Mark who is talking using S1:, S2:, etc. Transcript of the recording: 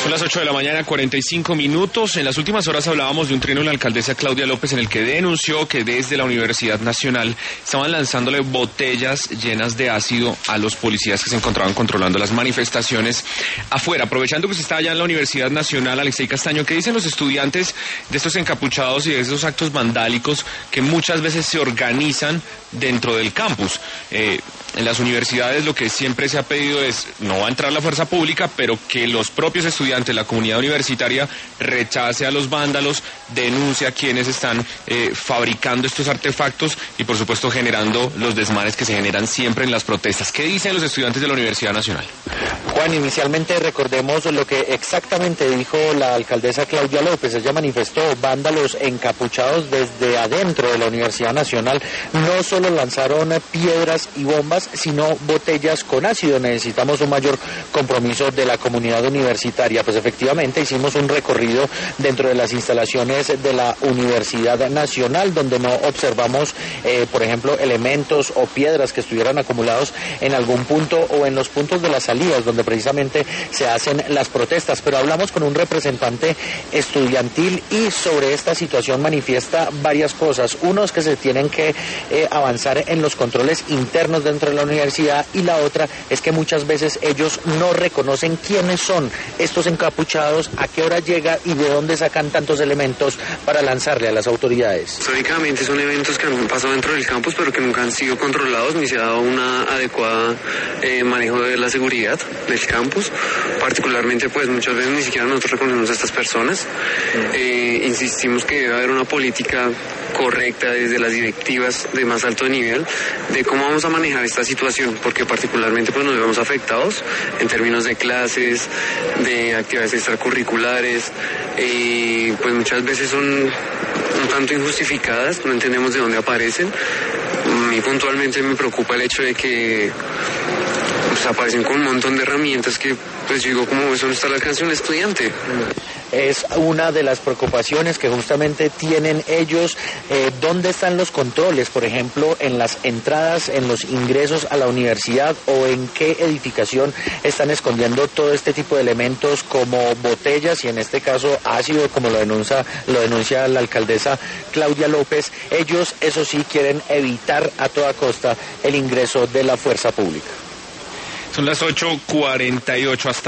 S1: Son las 8 de la mañana, 45 minutos. En las últimas horas hablábamos de un trino de la alcaldesa Claudia López en el que denunció que desde la Universidad Nacional estaban lanzándole botellas llenas de ácido a los policías que se encontraban controlando las manifestaciones afuera. Aprovechando que usted está allá en la Universidad Nacional, Alexei Castaño, ¿qué dicen los estudiantes de estos encapuchados y de estos actos vandálicos que muchas veces se organizan dentro del campus? En las universidades lo que siempre se ha pedido es no va a entrar la fuerza pública, pero que los propios estudiantes, la comunidad universitaria, rechace a los vándalos, denuncie a quienes están fabricando estos artefactos y por supuesto generando los desmanes que se generan siempre en las protestas. ¿Qué dicen los estudiantes de la Universidad Nacional?
S2: Juan, inicialmente recordemos lo que exactamente dijo la alcaldesa Claudia López. Ella manifestó vándalos encapuchados desde adentro de la Universidad Nacional. No solo lanzaron piedras y bombas, sino botellas con ácido. Necesitamos un mayor compromiso de la comunidad universitaria. Pues efectivamente hicimos un recorrido dentro de las instalaciones de la Universidad Nacional, donde no observamos, por ejemplo, elementos o piedras que estuvieran acumulados en algún punto o en los puntos de las salidas donde precisamente se hacen las protestas. Pero hablamos con un representante estudiantil y sobre esta situación manifiesta varias cosas. Uno es que se tienen que avanzar en los controles internos dentro de la universidad, y la otra es que muchas veces ellos no reconocen quiénes son estos encapuchados, a qué hora llega y de dónde sacan tantos elementos para lanzarle a las autoridades.
S3: Históricamente son eventos que han pasado dentro del campus, pero que nunca han sido controlados ni se ha dado una adecuada manejo de la seguridad del campus. Particularmente, pues muchas veces ni siquiera nosotros reconocemos a estas personas. Insistimos que debe haber una política correcta desde las directivas de más alto nivel de cómo vamos a manejar esta situación, porque particularmente pues nos vemos afectados en términos de clases, de actividades extracurriculares, pues muchas veces son un tanto injustificadas, no entendemos de dónde aparecen. A mí puntualmente me preocupa el hecho de que pues aparecen con un montón de herramientas que, pues yo digo, como eso no está al alcance de un estudiante.
S2: Es una de las preocupaciones que justamente tienen ellos. ¿Dónde están los controles, por ejemplo, en las entradas, en los ingresos a la universidad, o en qué edificación están escondiendo todo este tipo de elementos como botellas y en este caso ácido, como lo denuncia la alcaldesa Claudia López? Ellos, eso sí, quieren evitar a toda costa el ingreso de la fuerza pública.
S1: Son las 8:48 hasta